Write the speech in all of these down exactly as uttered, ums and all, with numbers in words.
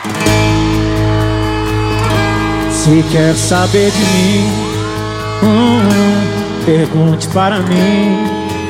Se quer saber de mim, hum, pergunte para mim.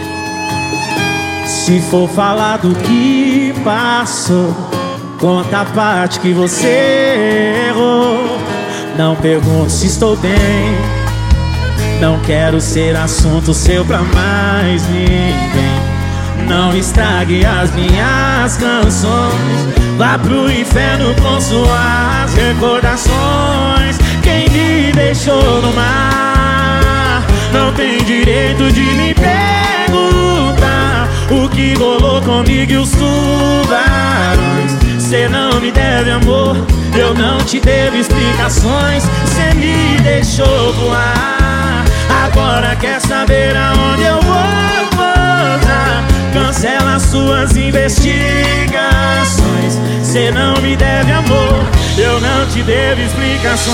Se for falar do que passou, conta a parte que você errou. Não pergunte se estou bem, não quero ser assunto seu pra mais ninguém. Não estrague as minhas canções, vá pro inferno com suas recordações. Quem me deixou no mar não tem direito de me perguntar o que rolou comigo e os tubarões. Cê não me deve amor, eu não te devo explicações. Cê me deixou voar, agora quer saber aonde eu vou pousar. Cancela suas investigações. Cê não me deve amor, eu não te devo explicações.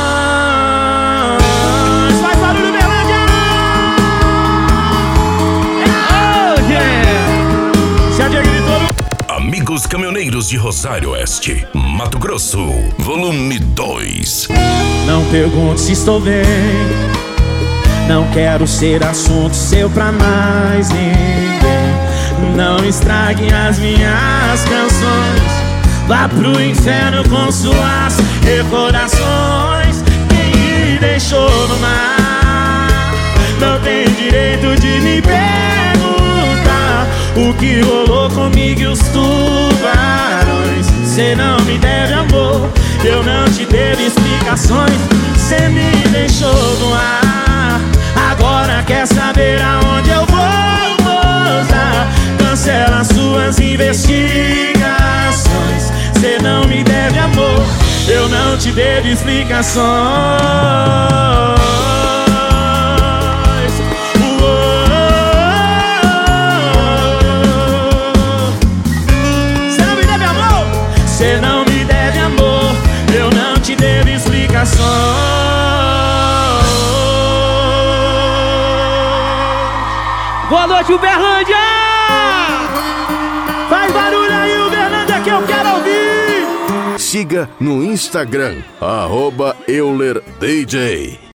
Faz barulho, Berlândia! Oh, yeah! Já gritou no... Amigos caminhoneiros de Rosário Oeste, Mato Grosso, volume dois. Não pergunte se estou bem, não quero ser assunto seu pra mais ninguém. Não estrague as minhas canções, vá pro inferno com suas recordações. Quem me deixou no mar não tem direito de me perguntar o que rolou comigo e os tubarões. Cê não me deve amor, eu não te devo explicações. Cê me deixou no ar, agora quer saber aonde eu vou pousar. Cancela suas investigações. Cê não me deve amor, eu não te devo explicações. Cê não me deve amor, cê não me deve amor, eu não te devo explicações. Boa noite, Uberlândia! Faz barulho aí, Uberlândia, que eu quero ouvir! Siga no Instagram, arroba Euler D J.